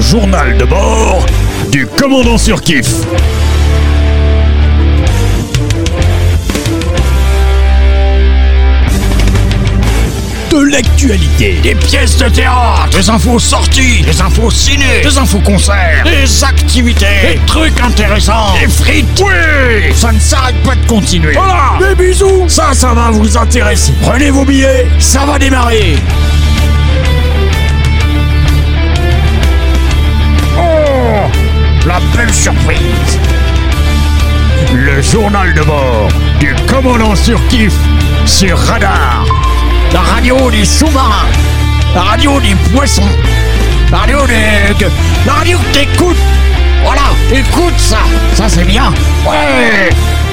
journal de bord du commandant Surkiff. De l'actualité, des pièces de théâtre, des infos sorties, des infos ciné, des infos concerts, des activités, des trucs intéressants, des frites, oui, ça ne s'arrête pas de continuer. Voilà, des bisous, ça va vous intéresser. Prenez vos billets, ça va démarrer. Oh, la belle surprise. Le journal de bord du commandant Surkiff sur Radar. La radio des sous-marins, la radio des poissons, la radio la radio que t'écoutes. Voilà, écoute ça, c'est bien. Ouais.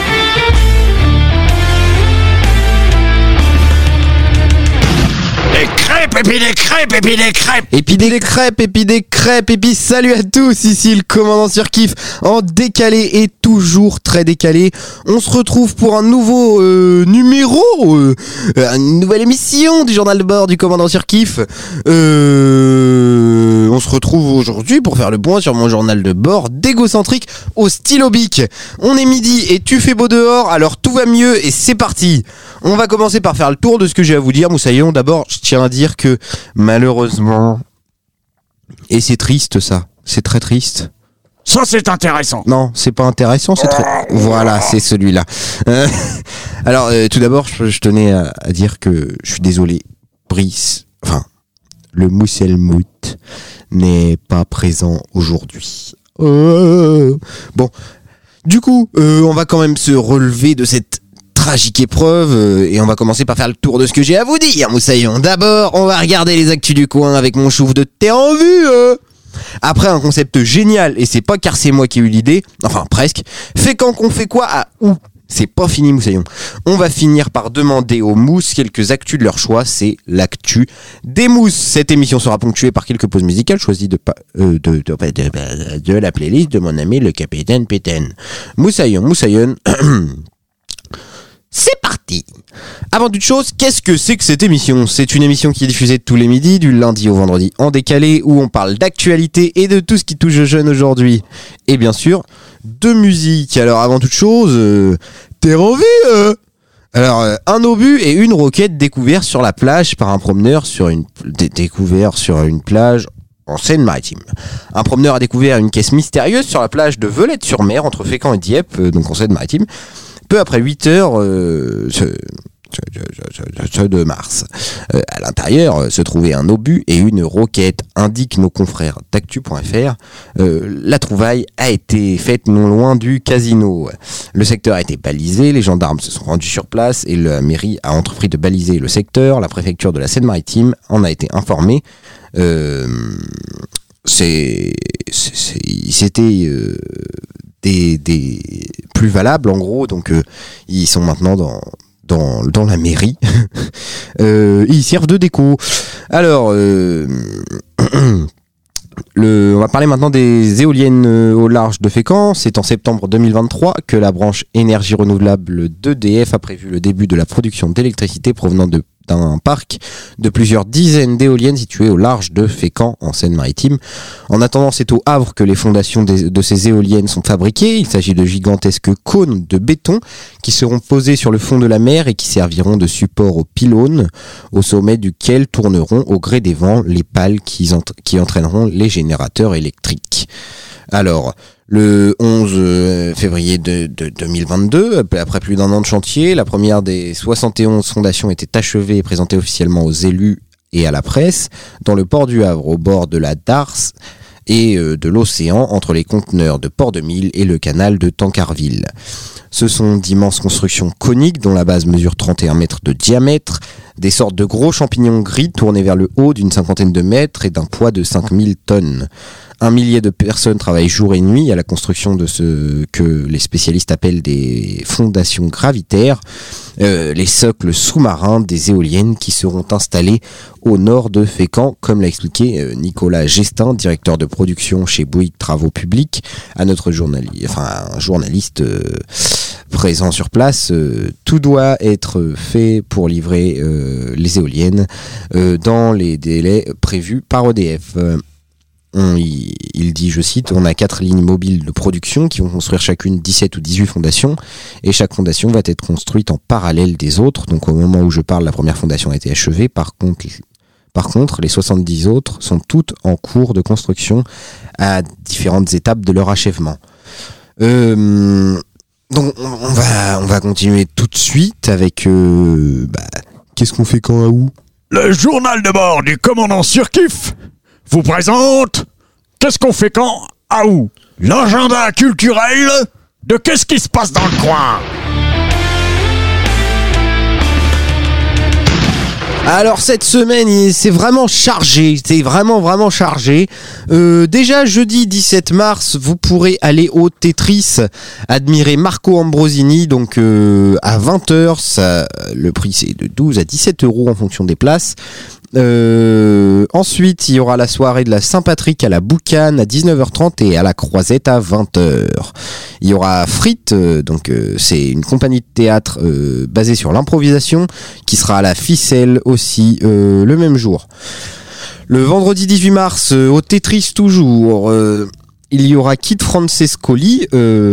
Des crêpes, et puis des crêpes, et puis des crêpes. Et puis des crêpes, et puis des crêpes, et puis salut à tous, ici le commandant Surkiff, en décalé et toujours très décalé. On se retrouve pour un nouveau numéro, une nouvelle émission du journal de bord du commandant Surkiff. On se retrouve aujourd'hui pour faire le point sur mon journal de bord d'égocentrique au stylo bic. On est midi et tu fais beau dehors, alors tout va mieux et c'est parti. On va commencer par faire le tour de ce que j'ai à vous dire. Moussaillon, d'abord, je tiens à dire que malheureusement, et c'est triste ça, c'est très triste. Ça c'est intéressant. Non, c'est pas intéressant, c'est très... Voilà, c'est celui-là. Alors, tout d'abord, je tenais à dire que je suis désolé. Brice, le Mousselmout n'est pas présent aujourd'hui. Bon, du coup, on va quand même se relever de cette tragique épreuve et on va commencer par faire le tour de ce que j'ai à vous dire, Moussaillon. D'abord, on va regarder les actus du coin avec mon chouf de thé en vue. Après un concept génial, et c'est pas car c'est moi qui ai eu l'idée, enfin presque, Fécamp qu'on fait quoi à où? C'est pas fini, Moussaillon. On va finir par demander aux mousses quelques actus de leur choix, c'est l'actu des mousses. Cette émission sera ponctuée par quelques pauses musicales choisies de la playlist de mon ami le capitaine Pétain. Moussaillon, c'est parti. Avant toute chose, qu'est-ce que c'est que cette émission ? C'est une émission qui est diffusée tous les midis, du lundi au vendredi en décalé, où on parle d'actualité et de tout ce qui touche aux jeunes aujourd'hui. Et bien sûr, de musique. Alors avant toute chose, t'es en vie Alors, un obus et une roquette découverts sur la plage par un promeneur découvert sur une plage en Seine-Maritime. Un promeneur a découvert une caisse mystérieuse sur la plage de Velette-sur-Mer, entre Fécamp et Dieppe, donc en Seine-Maritime. Peu après 8 heures, de mars. À l'intérieur se trouvait un obus et une roquette, indiquent nos confrères d'actu.fr. La trouvaille a été faite non loin du casino. Le secteur a été balisé, les gendarmes se sont rendus sur place et la mairie a entrepris de baliser le secteur. La préfecture de la Seine-Maritime en a été informée. C'était des plus valables en gros, donc ils sont maintenant dans la mairie. Ils servent de déco. Alors on va parler maintenant des éoliennes au large de Fécamp. C'est en septembre 2023 que la branche énergie renouvelable d'EDF a prévu le début de la production d'électricité provenant d'un parc de plusieurs dizaines d'éoliennes situées au large de Fécamp en Seine-Maritime. En attendant, c'est au Havre que les fondations de ces éoliennes sont fabriquées. Il s'agit de gigantesques cônes de béton qui seront posés sur le fond de la mer et qui serviront de support aux pylônes, au sommet duquel tourneront au gré des vents les pales qui entraîneront les générateurs électriques. Alors, le 11 février de 2022, après plus d'un an de chantier, la première des 71 fondations était achevée et présentée officiellement aux élus et à la presse dans le port du Havre, au bord de la Darse et de l'océan, entre les conteneurs de Port-de-Mille et le canal de Tancarville. Ce sont d'immenses constructions coniques dont la base mesure 31 mètres de diamètre, des sortes de gros champignons gris tournés vers le haut d'une cinquantaine de mètres et d'un poids de 5000 tonnes. 1 millier de personnes travaillent jour et nuit à la construction de ce que les spécialistes appellent des fondations gravitaires, les socles sous-marins des éoliennes qui seront installées au nord de Fécamp, comme l'a expliqué Nicolas Gestin, directeur de production chez Bouygues Travaux Publics, à notre journaliste présent sur place. Tout doit être fait pour livrer les éoliennes dans les délais prévus par EDF. il dit, je cite, on a 4 lignes mobiles de production qui vont construire chacune 17 ou 18 fondations, et chaque fondation va être construite en parallèle des autres. Donc au moment où je parle, la première fondation a été achevée. Par contre, les 70 autres sont toutes en cours de construction à différentes étapes de leur achèvement. Donc on va continuer tout de suite avec qu'est-ce qu'on fait quand à où ? Le journal de bord du commandant Surkiff vous présente qu'est-ce qu'on fait quand à où ? L'agenda culturel de qu'est-ce qui se passe dans le coin ? Alors cette semaine, c'est vraiment chargé, vraiment chargé. Déjà jeudi 17 mars, vous pourrez aller au Tetris, admirer Marco Ambrosini, donc à 20h, le prix c'est de 12 à 17 € en fonction des places. Ensuite, il y aura la soirée de la Saint-Patrick à la Boucane à 19h30 et à la Croisette à 20h. Il y aura Frites, c'est une compagnie de théâtre basée sur l'improvisation qui sera à la Ficelle aussi le même jour. Le vendredi 18 mars, au Tetris toujours, il y aura Kid Francescoli.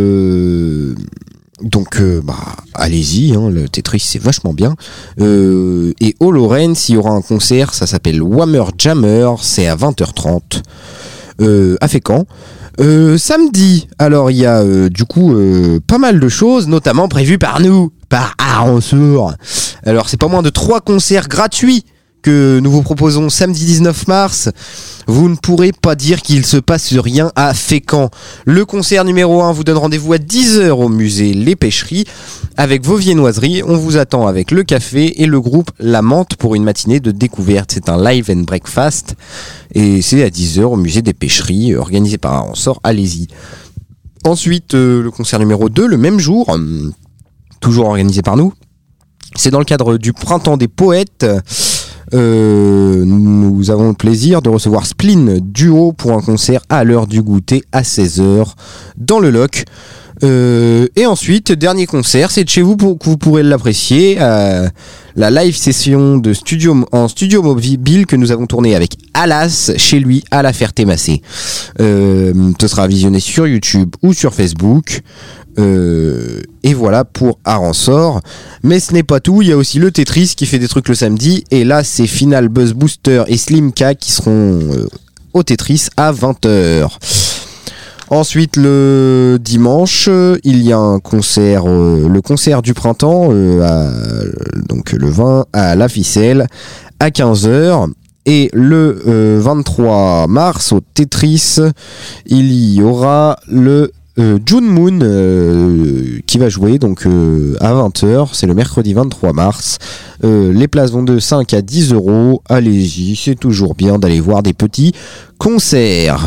Donc allez-y, le Tetris c'est vachement bien. Et au Lawrence, il y aura un concert, ça s'appelle Whammer Jammer, c'est à 20h30 à Fécamp. Samedi, alors il y a pas mal de choses, notamment prévues par Aransour. Alors c'est pas moins de 3 concerts gratuits que nous vous proposons samedi 19 mars. Vous ne pourrez pas dire qu'il se passe rien à Fécamp. Le concert numéro 1 vous donne rendez-vous à 10h au musée Les Pêcheries avec vos viennoiseries. On vous attend avec le café et le groupe La Menthe pour une matinée de découverte. C'est un live and breakfast et c'est à 10h au musée des Pêcheries organisé par Aransor. Allez-y. Ensuite, le concert numéro 2, le même jour, toujours organisé par nous. C'est dans le cadre du Printemps des Poètes. Nous avons le plaisir de recevoir Spleen Duo pour un concert à l'heure du goûter à 16h dans le Loc. Et ensuite, dernier concert, c'est de chez vous que vous pourrez l'apprécier. La live session de studio mobile que nous avons tournée avec Alas chez lui à la Ferté-Massé. Ce sera visionné sur YouTube ou sur Facebook. Et voilà pour Aransor. Mais ce n'est pas tout, il y a aussi le Tetris qui fait des trucs le samedi. Et là, c'est Final Buzz Booster et Slimka qui seront au Tetris à 20h. Ensuite, le dimanche, il y a un concert, le concert du printemps, donc le 20 à la Ficelle, à 15h. Et le 23 mars, au Tetris, il y aura le June Moon qui va jouer donc à 20h. C'est le mercredi 23 mars. Les places vont de 5 à 10 €. Allez-y, c'est toujours bien d'aller voir des petits concerts.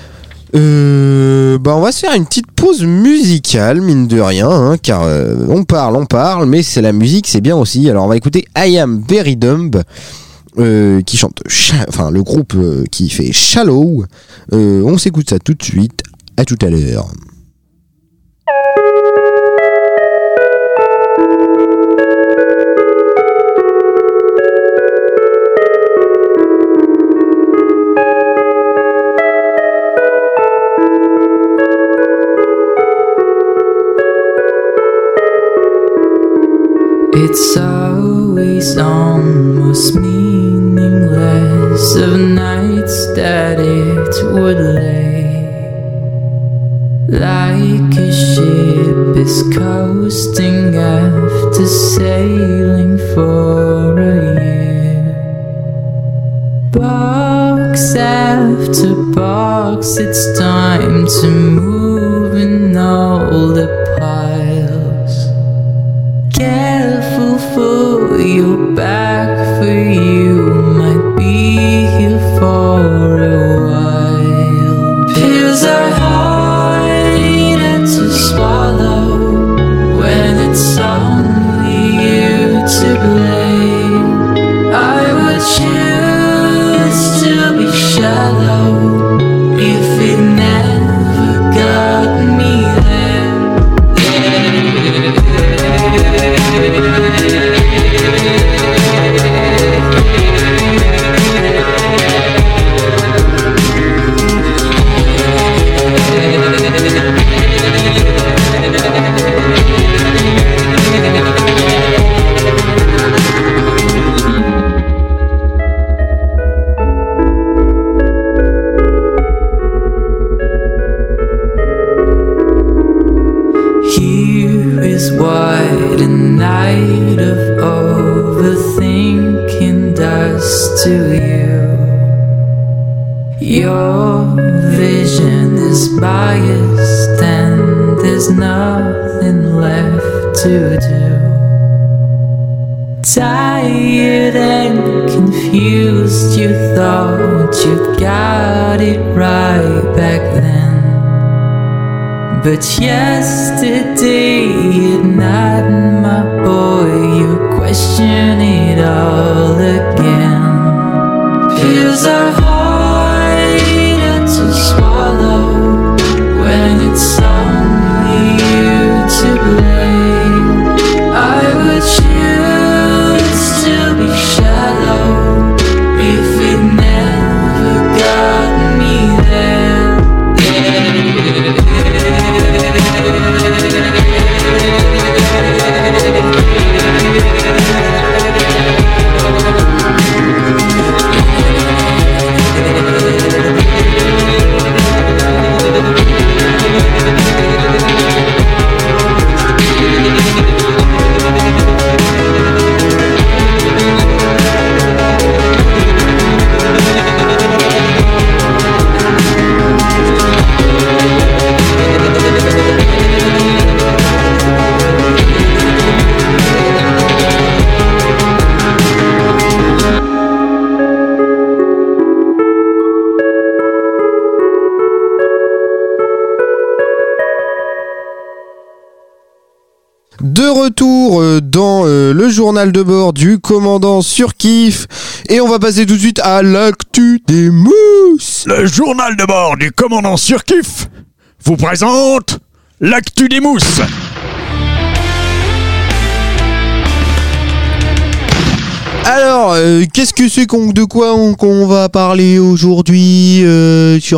On va se faire une petite pause musicale, mine de rien, car on parle, mais c'est la musique, c'est bien aussi. Alors on va écouter I Am Very Dumb, qui chante, le groupe qui fait Shallow. On s'écoute ça tout de suite. À tout à l'heure. It's always almost meaningless of nights that it would lay like a ship is coasting after sailing for a year. Box after box, it's time to move in all the piles. Careful for your back, for you might be here for a while. Pills are harder to swallow when it's only you to blame. I would choose to be shallow if it never got me there. Your vision is biased and there's nothing left to do. Tired and confused, you thought you got it right back then. But yesterday at night, my boy, you question it all again. Pills are harder to swallow when it's only you to blame. I would choose to be shallow if it never got me there. De retour dans le journal de bord du commandant Surkiff et on va passer tout de suite à l'actu des mousses. Le journal de bord du commandant Surkiff vous présente l'actu des mousses. Alors, qu'est-ce que c'est de quoi qu'on va parler aujourd'hui, Surkiff ?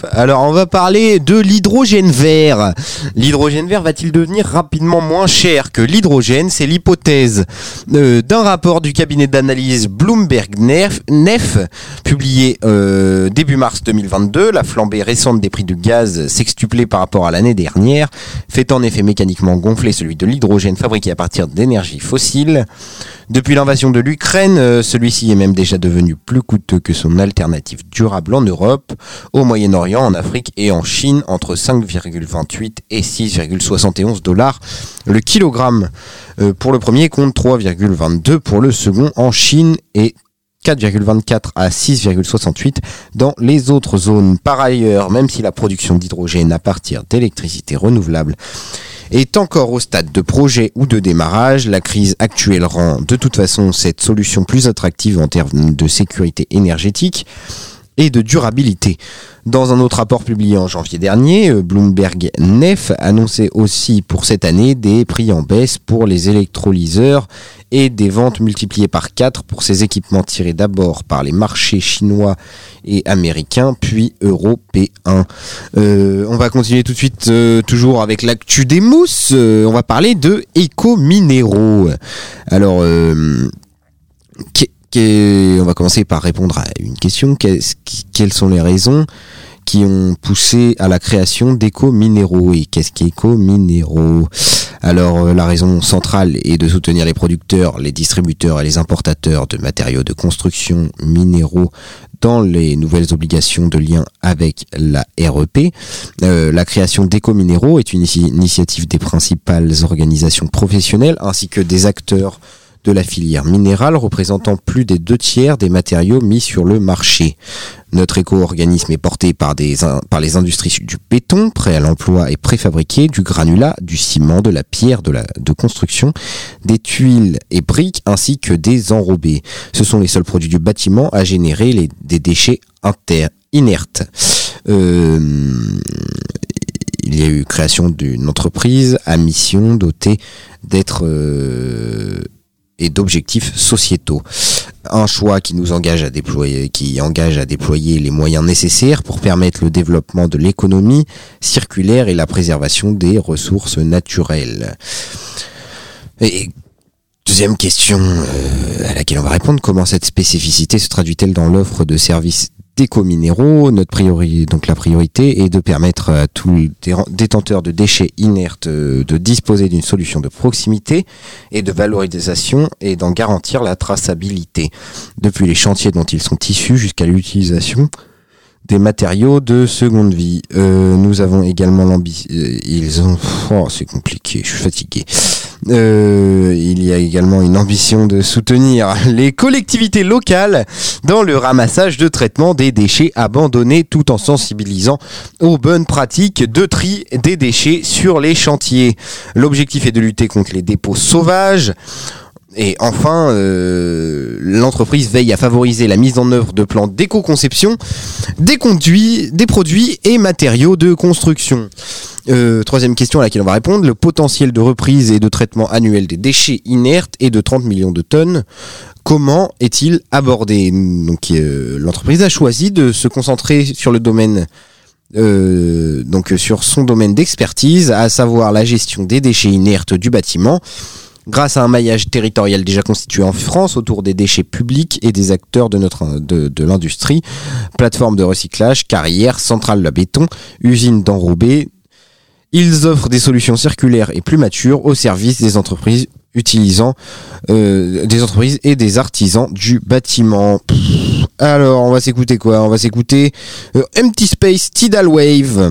Alors, on va parler de l'hydrogène vert. L'hydrogène vert va-t-il devenir rapidement moins cher que l'hydrogène ? C'est l'hypothèse d'un rapport du cabinet d'analyse Bloomberg NEF, publié début mars 2022. La flambée récente des prix du gaz sextuplée par rapport à l'année dernière fait en effet mécaniquement gonfler celui de l'hydrogène fabriqué à partir d'énergies fossiles. Depuis l'invasion de l'Ukraine, celui-ci est même déjà devenu plus coûteux que son alternative durable en Europe, au Moyen-Orient, en Afrique et en Chine, entre 5,28 et 6,71 $ le kilogramme pour le premier contre 3,22 pour le second en Chine et 4,24 à 6,68 dans les autres zones. Par ailleurs, même si la production d'hydrogène à partir d'électricité renouvelable est encore au stade de projet ou de démarrage, la crise actuelle rend de toute façon cette solution plus attractive en termes de sécurité énergétique et de durabilité. Dans un autre rapport publié en janvier dernier, Bloomberg NEF annonçait aussi pour cette année des prix en baisse pour les électrolyseurs et des ventes multipliées par 4 pour ces équipements tirés d'abord par les marchés chinois et américains, puis européens. On va continuer tout de suite, toujours avec l'actu des mousses. On va parler de éco-minéraux. Alors, on va commencer par répondre à une question. Quelles sont les raisons qui ont poussé à la création d'éco-minéraux? Et qu'est-ce qu'éco-minéraux? Alors, la raison centrale est de soutenir les producteurs, les distributeurs et les importateurs de matériaux de construction minéraux dans les nouvelles obligations de lien avec la REP. La création d'éco-minéraux est une initiative des principales organisations professionnelles ainsi que des acteurs de la filière minérale représentant plus des 2/3 des matériaux mis sur le marché. Notre éco-organisme est porté par les industries du béton, prêt à l'emploi et préfabriqué, du granulat, du ciment, de la pierre de construction, des tuiles et briques ainsi que des enrobés. Ce sont les seuls produits du bâtiment à générer des déchets inertes. Il y a eu création d'une entreprise à mission dotée d'être et d'objectifs sociétaux. Un choix qui engage à déployer les moyens nécessaires pour permettre le développement de l'économie circulaire et la préservation des ressources naturelles. Et deuxième question à laquelle on va répondre, comment cette spécificité se traduit-elle dans l'offre de services d'éco-minéraux? La priorité est de permettre à tous les détenteurs de déchets inertes de disposer d'une solution de proximité et de valorisation et d'en garantir la traçabilité, depuis les chantiers dont ils sont issus jusqu'à l'utilisation des matériaux de seconde vie. Nous avons également l'ambition... c'est compliqué, je suis fatigué. Il y a également une ambition de soutenir les collectivités locales dans le ramassage de traitement des déchets abandonnés tout en sensibilisant aux bonnes pratiques de tri des déchets sur les chantiers. L'objectif est de lutter contre les dépôts sauvages. Et enfin, l'entreprise veille à favoriser la mise en œuvre de plans d'éco-conception des produits et matériaux de construction. Troisième question à laquelle on va répondre. Le potentiel de reprise et de traitement annuel des déchets inertes est de 30 millions de tonnes. Comment est-il abordé ? Donc, l'entreprise a choisi de se concentrer sur le domaine, sur son domaine d'expertise, à savoir la gestion des déchets inertes du bâtiment. Grâce à un maillage territorial déjà constitué en France autour des déchets publics et des acteurs de l'industrie, plateforme de recyclage, carrières, centrales à béton, usines d'enrobés, ils offrent des solutions circulaires et plus matures au service des entreprises des entreprises et des artisans du bâtiment. Alors, on va s'écouter quoi ? On va s'écouter Empty Space Tidal Wave.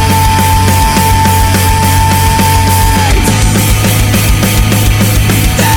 That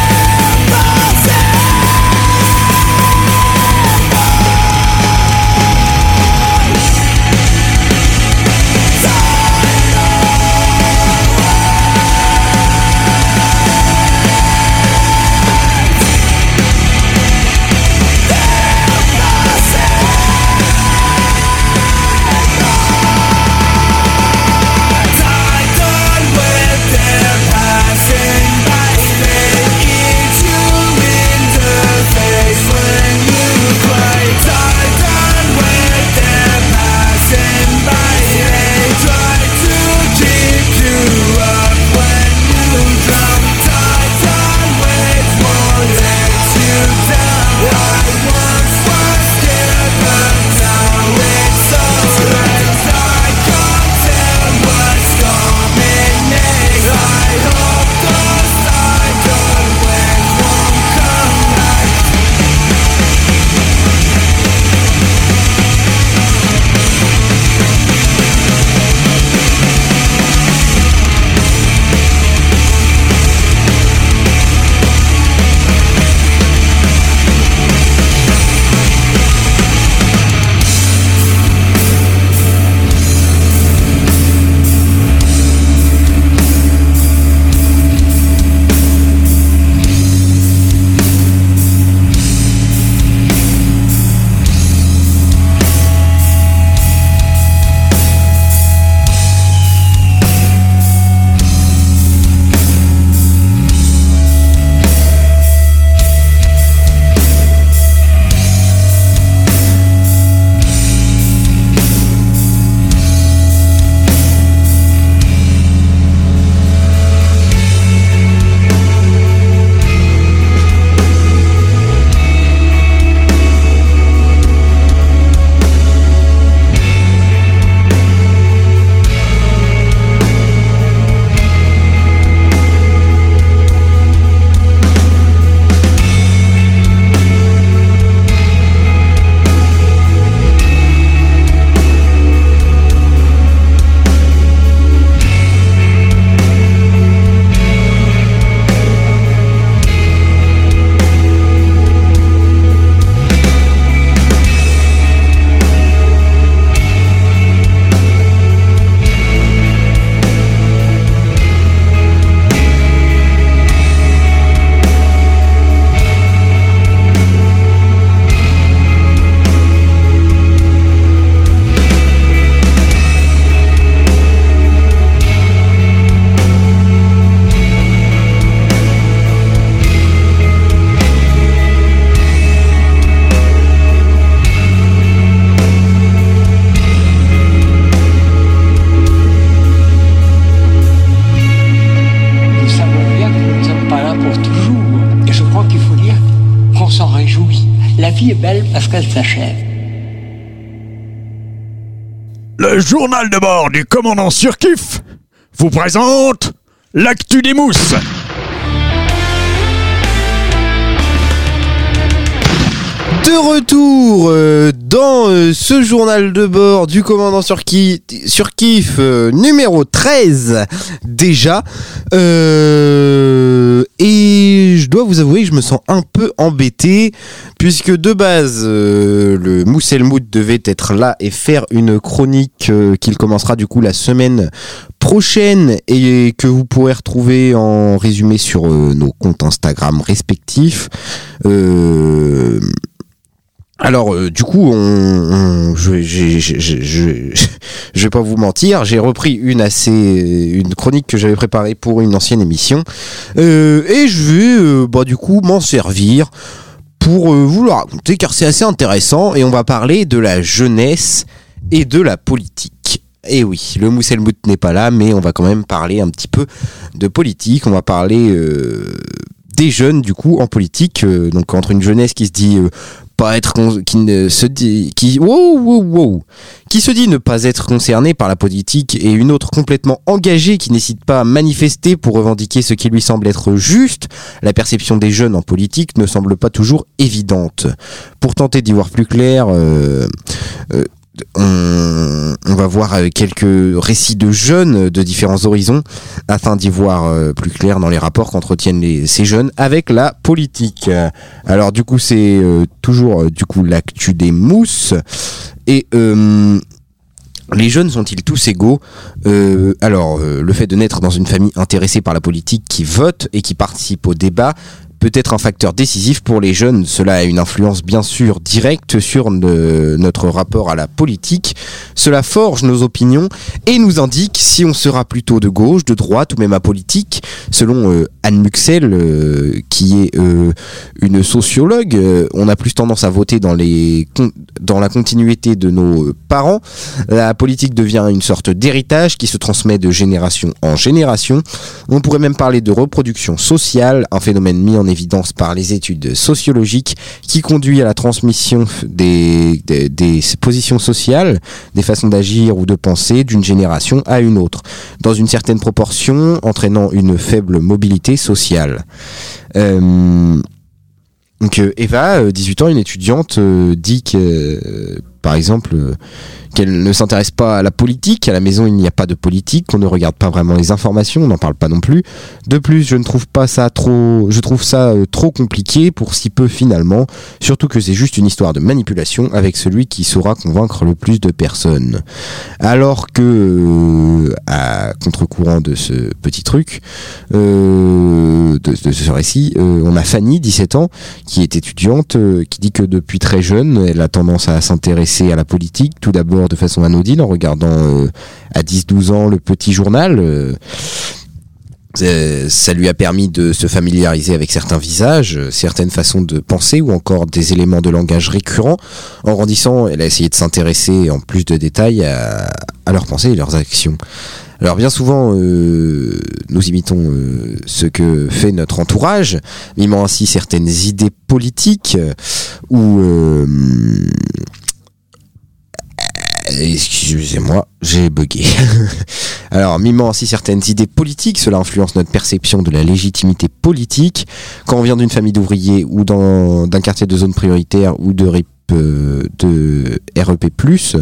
La vie est belle parce qu'elle s'achève. Le journal de bord du commandant Surkiff vous présente l'actu des mousses. De retour dans ce journal de bord du commandant Surkiff numéro 13 déjà. Et je dois vous avouer que je me sens un peu embêté puisque de base le Mousselmout devait être là et faire une chronique qu'il commencera du coup la semaine prochaine et que vous pourrez retrouver en résumé sur nos comptes Instagram respectifs. Alors du coup, je vais pas vous mentir, j'ai repris une chronique que j'avais préparée pour une ancienne émission et je vais du coup m'en servir pour vous le raconter car c'est assez intéressant et on va parler de la jeunesse et de la politique. Et oui, le Mousselmout n'est pas là, mais on va quand même parler un petit peu de politique. On va parler des jeunes du coup en politique, donc entre une jeunesse qui se dit qui se dit ne pas être concernée par la politique et une autre complètement engagée qui n'hésite pas à manifester pour revendiquer ce qui lui semble être juste. La perception des jeunes en politique ne semble pas toujours évidente. Pour tenter d'y voir plus clair, on va voir quelques récits de jeunes de différents horizons afin d'y voir plus clair dans les rapports qu'entretiennent ces jeunes avec la politique. Alors du coup c'est toujours l'actu des mousses et les jeunes sont-ils tous égaux ? Alors le fait de naître dans une famille intéressée par la politique qui vote et qui participe au débat peut être un facteur décisif pour les jeunes. Cela a une influence bien sûr directe sur notre rapport à la politique. Cela forge nos opinions et nous indique si on sera plutôt de gauche, de droite ou même apolitique. Selon Anne Muxel, qui est une sociologue, on a plus tendance à voter dans la continuité de nos parents. La politique devient une sorte d'héritage qui se transmet de génération en génération. On pourrait même parler de reproduction sociale, un phénomène mis en évidence par les études sociologiques qui conduit à la transmission des positions sociales, des façons d'agir ou de penser d'une génération à une autre, dans une certaine proportion, entraînant une faible mobilité sociale. Donc Eva, 18 ans, une étudiante, dit que, par exemple, qu'elle ne s'intéresse pas à la politique. À la maison, il n'y a pas de politique. On ne regarde pas vraiment les informations. On n'en parle pas non plus. De plus, je trouve ça trop compliqué pour si peu finalement. Surtout que c'est juste une histoire de manipulation avec celui qui saura convaincre le plus de personnes. Alors que, à contre-courant de ce petit truc, de ce récit, on a Fanny, 17 ans, qui est étudiante, qui dit que depuis très jeune, elle a tendance à s'intéresser à la politique, tout d'abord de façon anodine en regardant à 10-12 ans le petit journal. Ça lui a permis de se familiariser avec certains visages, certaines façons de penser ou encore des éléments de langage récurrents. En grandissant, elle a essayé de s'intéresser en plus de détails à leurs pensées et leurs actions. Alors bien souvent, nous imitons ce que fait notre entourage, mimant ainsi certaines idées politiques ou... Excusez-moi, j'ai bugué. Alors, mimant ainsi certaines idées politiques, cela influence notre perception de la légitimité politique. Quand on vient d'une famille d'ouvriers ou d'un quartier de zone prioritaire ou de REP+,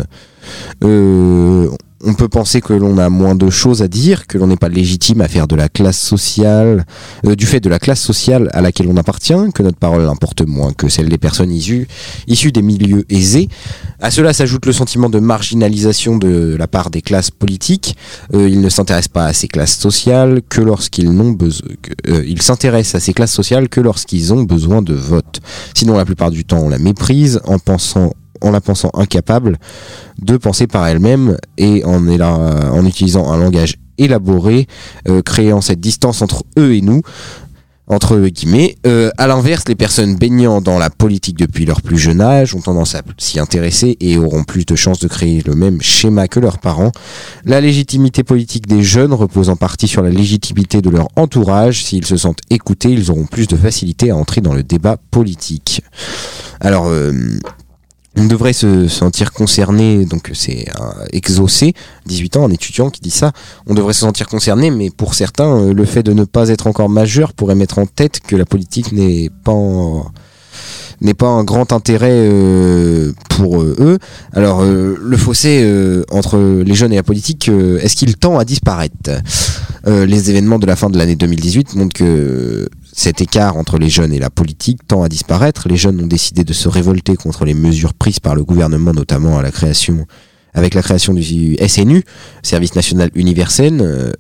on peut penser que l'on a moins de choses à dire, que l'on n'est pas légitime à faire de la classe sociale, du fait de la classe sociale à laquelle on appartient, que notre parole importe moins que celle des personnes issues des milieux aisés. À cela s'ajoute le sentiment de marginalisation de la part des classes politiques. Ils ne s'intéressent pas à ces classes sociales que lorsqu'ils n'ont besoin. Ils s'intéressent à ces classes sociales que lorsqu'ils ont besoin de vote. Sinon, la plupart du temps, on la méprise en la pensant incapable de penser par elle-même et en utilisant un langage élaboré, créant cette distance entre eux et nous, entre guillemets. À l'inverse, les personnes baignant dans la politique depuis leur plus jeune âge ont tendance à s'y intéresser et auront plus de chances de créer le même schéma que leurs parents. La légitimité politique des jeunes repose en partie sur la légitimité de leur entourage. S'ils se sentent écoutés, ils auront plus de facilité à entrer dans le débat politique. Alors, on devrait se sentir concerné, donc c'est un exaucé, 18 ans, un étudiant qui dit ça, on devrait se sentir concerné, mais pour certains, le fait de ne pas être encore majeur pourrait mettre en tête que la politique n'est pas un grand intérêt pour eux. Alors, le fossé entre les jeunes et la politique, est-ce qu'il tend à disparaître ? Les événements de la fin de l'année 2018 montrent que cet écart entre les jeunes et la politique tend à disparaître. Les jeunes ont décidé de se révolter contre les mesures prises par le gouvernement, notamment avec la création du SNU, Service National Universel.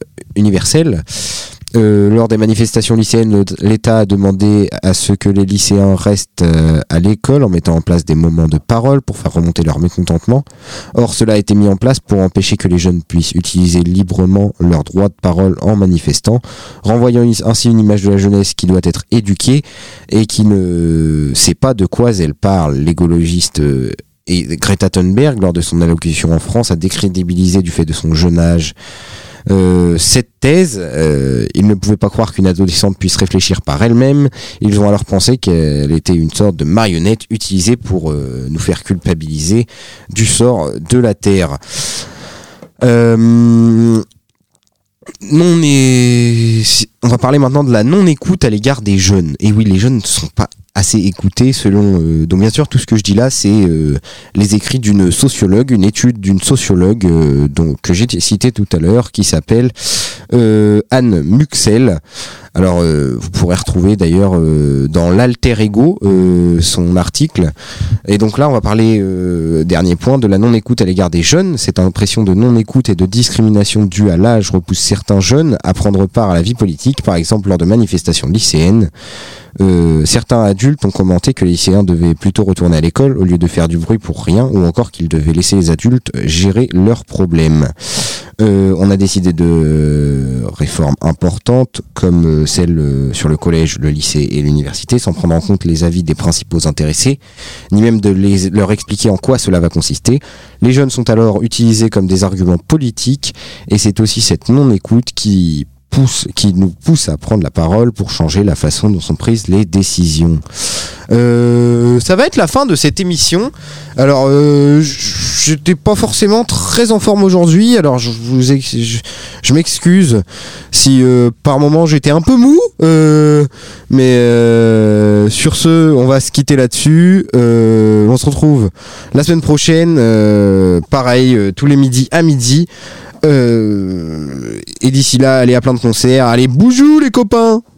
Lors des manifestations lycéennes, l'État a demandé à ce que les lycéens restent à l'école en mettant en place des moments de parole pour faire remonter leur mécontentement. Or, cela a été mis en place pour empêcher que les jeunes puissent utiliser librement leur droit de parole en manifestant, renvoyant ainsi une image de la jeunesse qui doit être éduquée et qui ne sait pas de quoi elle parle. L'écologiste et Greta Thunberg, lors de son allocution en France, a décrédibilisé du fait de son jeune âge cette thèse. Ils ne pouvaient pas croire qu'une adolescente puisse réfléchir par elle-même. Ils ont alors pensé qu'elle était une sorte de marionnette utilisée pour nous faire culpabiliser du sort de la Terre. On va parler maintenant de la non-écoute à l'égard des jeunes. Et oui, les jeunes ne sont pas assez écoutés selon... donc bien sûr, tout ce que je dis là, c'est les écrits d'une sociologue, une étude d'une sociologue que j'ai citée tout à l'heure, qui s'appelle Anne Muxel. Alors, vous pourrez retrouver d'ailleurs dans l'Alter Ego son article. Et donc là, on va parler, dernier point, de la non-écoute à l'égard des jeunes. Cette impression de non-écoute et de discrimination due à l'âge repousse certains jeunes à prendre part à la vie politique, par exemple lors de manifestations lycéennes. Certains adultes ont commenté que les lycéens devaient plutôt retourner à l'école au lieu de faire du bruit pour rien, ou encore qu'ils devaient laisser les adultes gérer leurs problèmes. On a décidé de réformes importantes comme celle sur le collège, le lycée et l'université, sans prendre en compte les avis des principaux intéressés, ni même de leur expliquer en quoi cela va consister. Les jeunes sont alors utilisés comme des arguments politiques, et c'est aussi cette non-écoute qui nous pousse à prendre la parole pour changer la façon dont sont prises les décisions. Ça va être la fin de cette émission. Alors, j'étais pas forcément très en forme aujourd'hui, alors je m'excuse si par moment j'étais un peu mou, mais sur ce, on va se quitter là-dessus. On se retrouve la semaine prochaine, pareil, tous les midis à midi. Et d'ici là, allez à plein de concerts. Allez, boujou les copains!